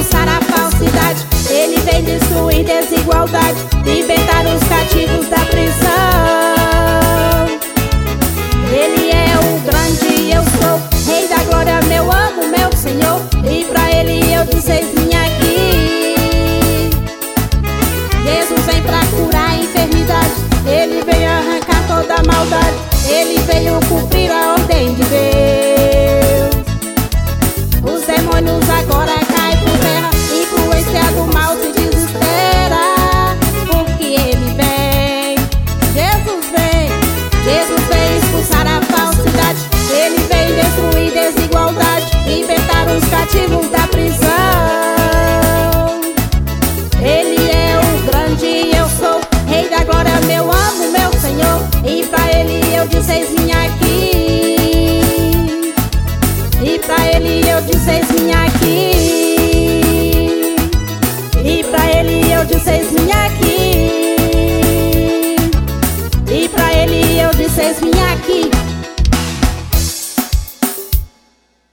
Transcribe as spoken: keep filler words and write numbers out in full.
expulsar a falsidade. Ele vem destruir desigualdade, libertar os cativos da prisão. Ele é o grande eu sou, Rei da glória, meu amo, meu Senhor. E pra Ele eu disse: eis-me aqui. Jesus vem pra curar a enfermidade, Ele veio arrancar toda a maldade, Ele veio cumprir a ordem de Deus. Os demônios agora caem por terra, influência do mal se desespera, porque Ele vem. Jesus vem, Jesus vem expulsar a falsidade, Ele vem destruir desigualdade, libertar os cativos da prisão. Ele é o grande eu sou, Rei da glória, meu amo, meu Senhor. E pra Ele eu disse: eis-me aqui. E pra Ele eu disse: eis-me aqui. E pra Ele eu disse: eis-me aqui. E pra Ele eu disse: eis-me aqui.